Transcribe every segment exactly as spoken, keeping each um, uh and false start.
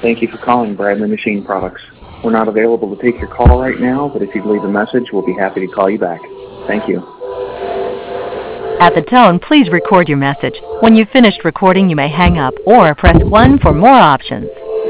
Thank you for calling Bradley Machine Products. We're not available to take your call right now, but if you'd leave a message, we'll be happy to call you back. Thank you. At the tone, please record your message. When you've finished recording, you may hang up or press one for more options.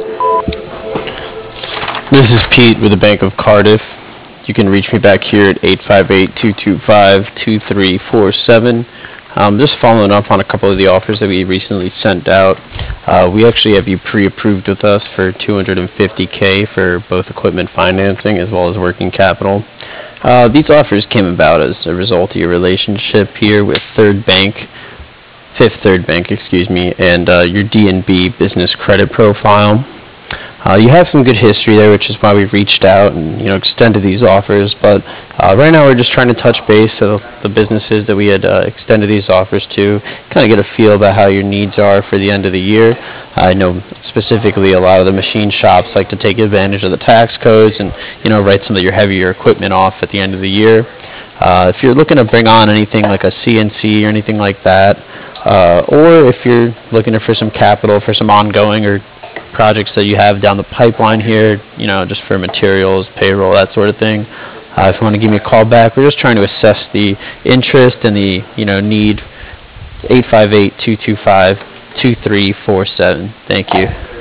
This is Pete with the Bank of Cardiff. You can reach me back here at eight five eight, two two five, two three four seven. Um, just following up on a couple of the offers that we recently sent out. Uh, we actually have you pre-approved with us for two hundred fifty K for both equipment financing as well as working capital. Uh, these offers came about as a result of your relationship here with Third Bank, Fifth Third Bank, excuse me, and uh, your D N B business credit profile. Uh, you have some good history there, which is why we've reached out and you know extended these offers. But uh, right now, we're just trying to touch base with the businesses that we had uh, extended these offers to, kind of get a feel about how your needs are for the end of the year. I know specifically a lot of the machine shops like to take advantage of the tax codes and you know write some of your heavier equipment off at the end of the year. Uh, if you're looking to bring on anything like a C N C or anything like that, uh, or if you're looking for some capital for some ongoing or projects that you have down the pipeline here, you know, just for materials, payroll, that sort of thing. Uh, if you want to give me a call back, we're just trying to assess the interest and the, you know, need. eight five eight, two two five, two three four seven. Thank you.